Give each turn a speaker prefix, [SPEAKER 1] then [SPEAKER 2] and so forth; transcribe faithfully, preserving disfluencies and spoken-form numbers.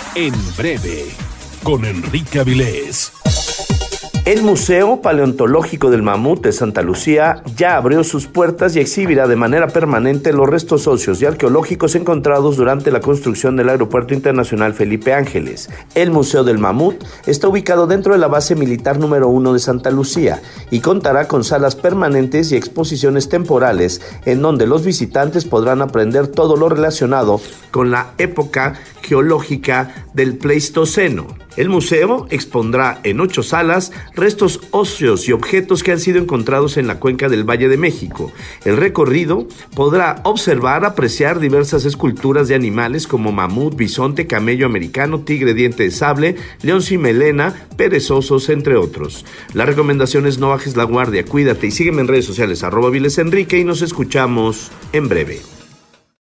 [SPEAKER 1] En breve, con Enrique Avilés.
[SPEAKER 2] El Museo Paleontológico del Mamut de Santa Lucía ya abrió sus puertas y exhibirá de manera permanente los restos óseos y arqueológicos encontrados durante la construcción del Aeropuerto Internacional Felipe Ángeles. El Museo del Mamut está ubicado dentro de la base militar número uno de Santa Lucía y contará con salas permanentes y exposiciones temporales en donde los visitantes podrán aprender todo lo relacionado con la época geológica del Pleistoceno. El museo expondrá en ocho salas restos óseos y objetos que han sido encontrados en la cuenca del Valle de México. El recorrido podrá observar, apreciar diversas esculturas de animales como mamut, bisonte, camello americano, tigre diente de sable, león sin melena, perezosos, entre otros. La recomendación es no bajes la guardia, cuídate y sígueme en redes sociales arroba Viles Enrique y nos escuchamos en breve.